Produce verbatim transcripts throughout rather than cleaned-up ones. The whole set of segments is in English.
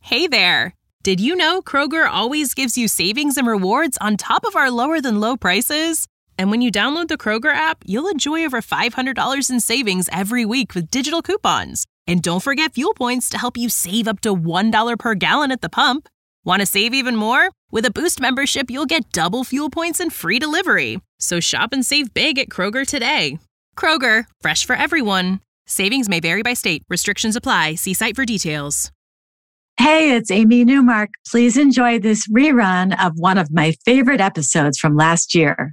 Hey there! Did you know Kroger always gives you savings and rewards on top of our lower-than-low prices? And when you download the Kroger app, you'll enjoy over five hundred dollars in savings every week with digital coupons. And don't forget fuel points to help you save up to one dollar per gallon at the pump. Want to save even more? With a Boost membership, you'll get double fuel points and free delivery. So shop and save big at Kroger today. Kroger, fresh for everyone. Savings may vary by state. Restrictions apply. See site for details. Hey, it's Amy Newmark. Please enjoy this rerun of one of my favorite episodes from last year.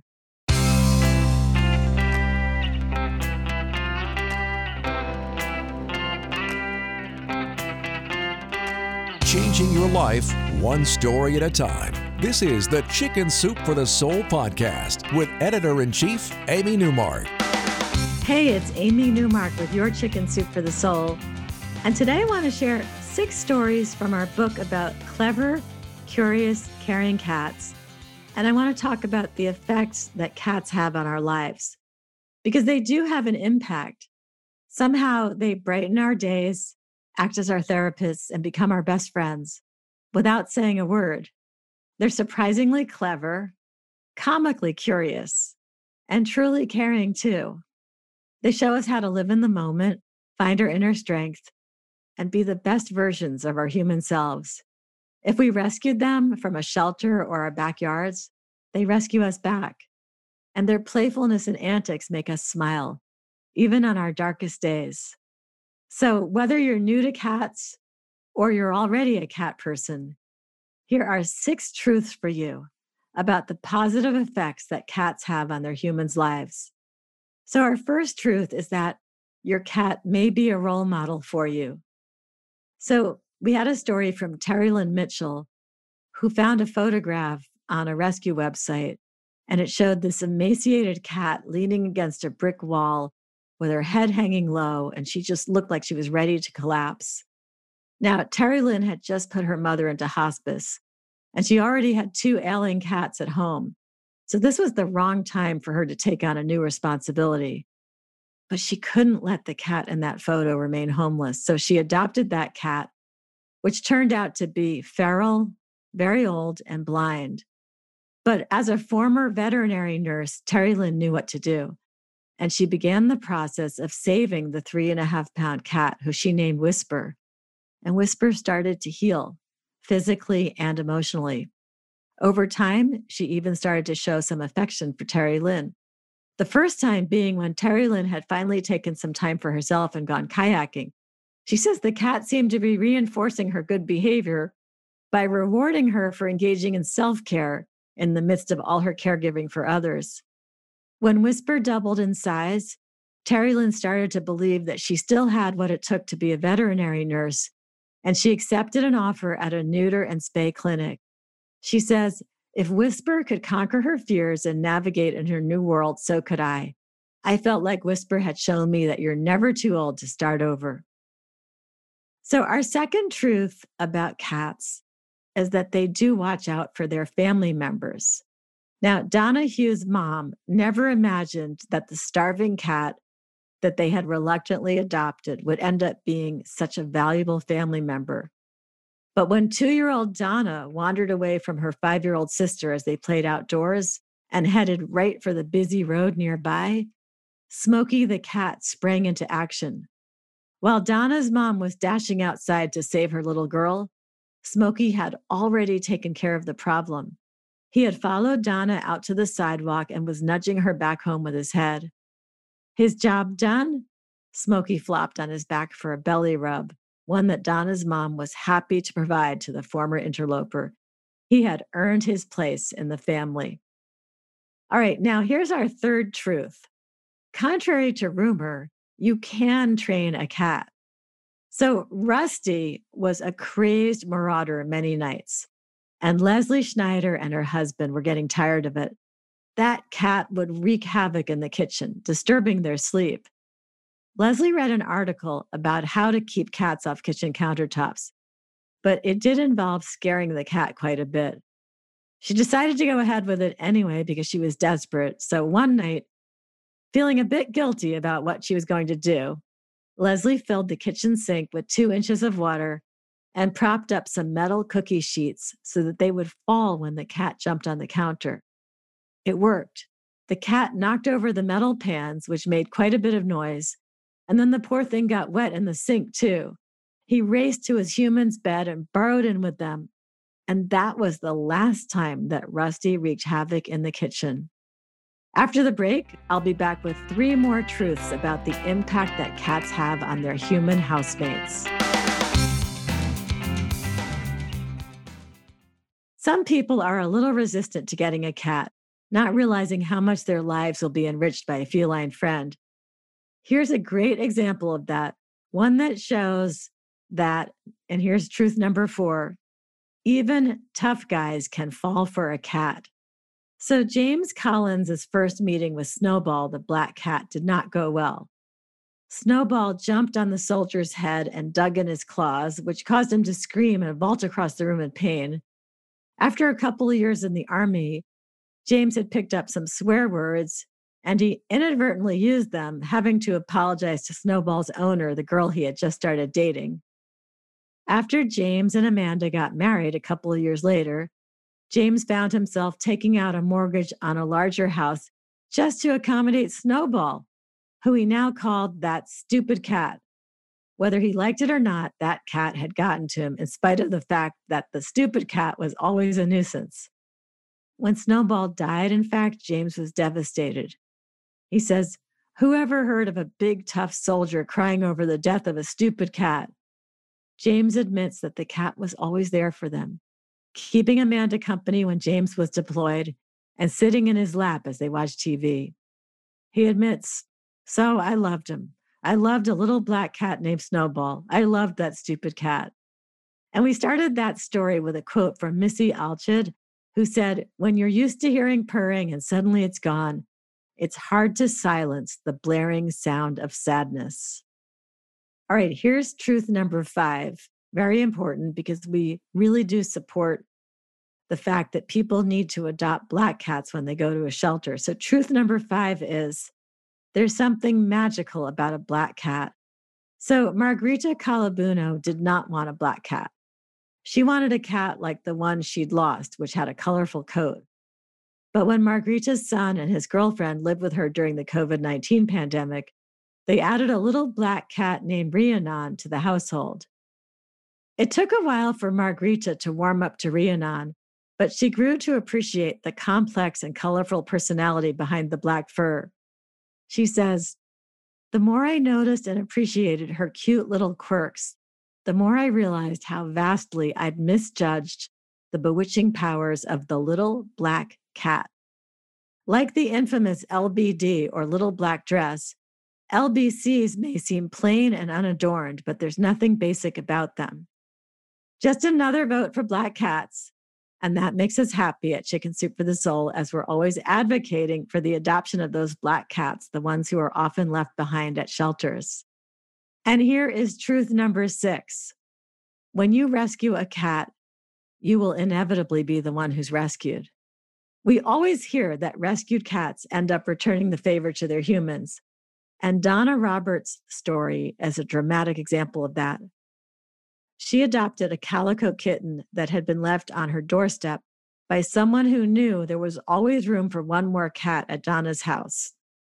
Changing your life one story at a time. This is the Chicken Soup for the Soul podcast with Editor-in-Chief Amy Newmark. Hey, it's Amy Newmark with your Chicken Soup for the Soul. And today I want to share six stories from our book about clever, curious, caring cats. And I want to talk about the effects that cats have on our lives, because they do have an impact. Somehow they brighten our days, act as our therapists, and become our best friends without saying a word. They're surprisingly clever, comically curious, and truly caring too. They show us how to live in the moment, find our inner strength, and be the best versions of our human selves. If we rescued them from a shelter or our backyards, they rescue us back. And their playfulness and antics make us smile, even on our darkest days. So whether you're new to cats or you're already a cat person, here are six truths for you about the positive effects that cats have on their humans' lives. So our first truth is that your cat may be a role model for you. So we had a story from Terry Lynn Mitchell, who found a photograph on a rescue website, and it showed this emaciated cat leaning against a brick wall with her head hanging low, and she just looked like she was ready to collapse. Now, Terry Lynn had just put her mother into hospice, and she already had two ailing cats at home. So this was the wrong time for her to take on a new responsibility. But she couldn't let the cat in that photo remain homeless. So she adopted that cat, which turned out to be feral, very old, and blind. But as a former veterinary nurse, Terry Lynn knew what to do. And she began the process of saving the three and a half pound cat, who she named Whisper. And Whisper started to heal physically and emotionally. Over time, she even started to show some affection for Terry Lynn. The first time being when Terry Lynn had finally taken some time for herself and gone kayaking. She says the cat seemed to be reinforcing her good behavior by rewarding her for engaging in self-care in the midst of all her caregiving for others. When Whisper doubled in size, Terry Lynn started to believe that she still had what it took to be a veterinary nurse, and she accepted an offer at a neuter and spay clinic. She says, if Whisper could conquer her fears and navigate in her new world, so could I. I felt like Whisper had shown me that you're never too old to start over. So our second truth about cats is that they do watch out for their family members. Now, Donna Hughes' mom never imagined that the starving cat that they had reluctantly adopted would end up being such a valuable family member. But when two-year-old Donna wandered away from her five-year-old sister as they played outdoors and headed right for the busy road nearby, Smokey the cat sprang into action. While Donna's mom was dashing outside to save her little girl, Smokey had already taken care of the problem. He had followed Donna out to the sidewalk and was nudging her back home with his head. His job done, Smokey flopped on his back for a belly rub, one that Donna's mom was happy to provide to the former interloper. He had earned his place in the family. All right, now here's our third truth. Contrary to rumor, you can train a cat. So Rusty was a crazed marauder many nights, and Leslie Schneider and her husband were getting tired of it. That cat would wreak havoc in the kitchen, disturbing their sleep. Leslie read an article about how to keep cats off kitchen countertops, but it did involve scaring the cat quite a bit. She decided to go ahead with it anyway because she was desperate. So one night, feeling a bit guilty about what she was going to do, Leslie filled the kitchen sink with two inches of water and propped up some metal cookie sheets so that they would fall when the cat jumped on the counter. It worked. The cat knocked over the metal pans, which made quite a bit of noise, and then the poor thing got wet in the sink, too. He raced to his human's bed and burrowed in with them, and that was the last time that Rusty wreaked havoc in the kitchen. After the break, I'll be back with three more truths about the impact that cats have on their human housemates. Some people are a little resistant to getting a cat, not realizing how much their lives will be enriched by a feline friend. Here's a great example of that, one that shows that, and here's truth number four, even tough guys can fall for a cat. So James Collins' first meeting with Snowball, the black cat, did not go well. Snowball jumped on the soldier's head and dug in his claws, which caused him to scream and vault across the room in pain. After a couple of years in the army, James had picked up some swear words, and he inadvertently used them, having to apologize to Snowball's owner, the girl he had just started dating. After James and Amanda got married a couple of years later, James found himself taking out a mortgage on a larger house just to accommodate Snowball, who he now called that stupid cat. Whether he liked it or not, that cat had gotten to him in spite of the fact that the stupid cat was always a nuisance. When Snowball died, in fact, James was devastated. He says, "Who ever heard of a big, tough soldier crying over the death of a stupid cat?" James admits that the cat was always there for them, keeping Amanda company when James was deployed and sitting in his lap as they watched T V. He admits, "So I loved him. I loved a little black cat named Snowball. I loved that stupid cat." And we started that story with a quote from Missy Alchid, who said, "When you're used to hearing purring and suddenly it's gone, it's hard to silence the blaring sound of sadness." All right, here's truth number five. Very important because we really do support the fact that people need to adopt black cats when they go to a shelter. So truth number five is there's something magical about a black cat. So Margarita Calabuno did not want a black cat. She wanted a cat like the one she'd lost, which had a colorful coat. But when Margarita's son and his girlfriend lived with her during the COVID nineteen pandemic, they added a little black cat named Rhiannon to the household. It took a while for Margarita to warm up to Rhiannon, but she grew to appreciate the complex and colorful personality behind the black fur. She says, "The more I noticed and appreciated her cute little quirks, the more I realized how vastly I'd misjudged the bewitching powers of the little black cat. Like the infamous L B D or little black dress, L B Cs may seem plain and unadorned, but there's nothing basic about them." Just another vote for black cats. And that makes us happy at Chicken Soup for the Soul, as we're always advocating for the adoption of those black cats, the ones who are often left behind at shelters. And here is truth number six. When you rescue a cat, you will inevitably be the one who's rescued. We always hear that rescued cats end up returning the favor to their humans. And Donna Roberts' story is a dramatic example of that. She adopted a calico kitten that had been left on her doorstep by someone who knew there was always room for one more cat at Donna's house.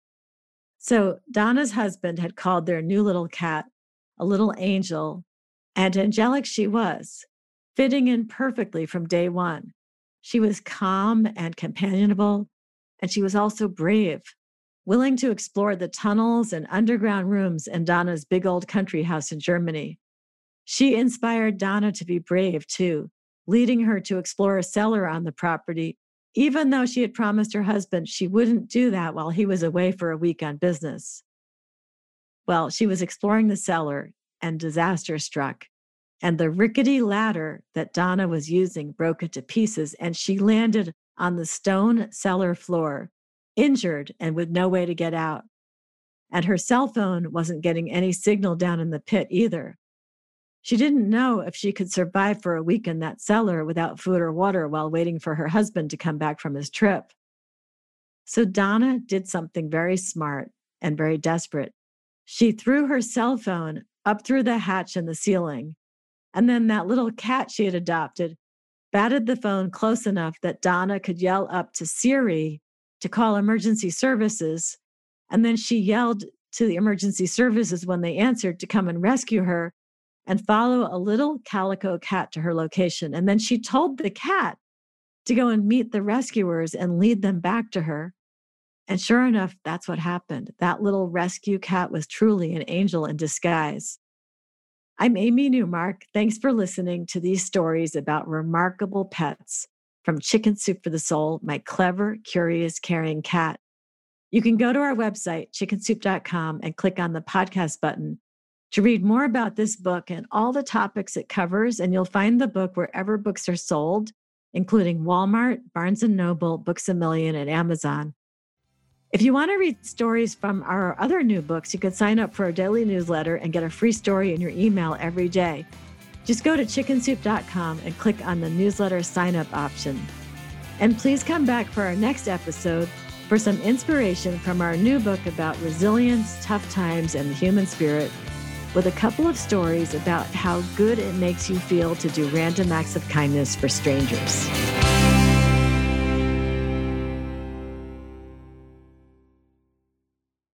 So Donna's husband had called their new little cat a little angel, and angelic she was, fitting in perfectly from day one. She was calm and companionable, and she was also brave, willing to explore the tunnels and underground rooms in Donna's big old country house in Germany. She inspired Donna to be brave, too, leading her to explore a cellar on the property, even though she had promised her husband she wouldn't do that while he was away for a week on business. Well, she was exploring the cellar, and disaster struck, and the rickety ladder that Donna was using broke into pieces, and she landed on the stone cellar floor, injured and with no way to get out. And her cell phone wasn't getting any signal down in the pit either. She didn't know if she could survive for a week in that cellar without food or water while waiting for her husband to come back from his trip. So Donna did something very smart and very desperate. She threw her cell phone up through the hatch in the ceiling, And then that little cat she had adopted batted the phone close enough that Donna could yell up to Siri to call emergency services. And then she yelled to the emergency services when they answered to come and rescue her and follow a little calico cat to her location. And then she told the cat to go and meet the rescuers and lead them back to her. And sure enough, that's what happened. That little rescue cat was truly an angel in disguise. I'm Amy Newmark. Thanks for listening to these stories about remarkable pets from Chicken Soup for the Soul, my clever, curious, caring cat. You can go to our website, chicken soup dot com, and click on the podcast button to read more about this book and all the topics it covers. And you'll find the book wherever books are sold, including Walmart, Barnes and Noble, Books A Million, and Amazon. If you want to read stories from our other new books, you can sign up for our daily newsletter and get a free story in your email every day. Just go to chicken soup dot com and click on the newsletter sign up option. And please come back for our next episode for some inspiration from our new book about resilience, tough times, and the human spirit, with a couple of stories about how good it makes you feel to do random acts of kindness for strangers.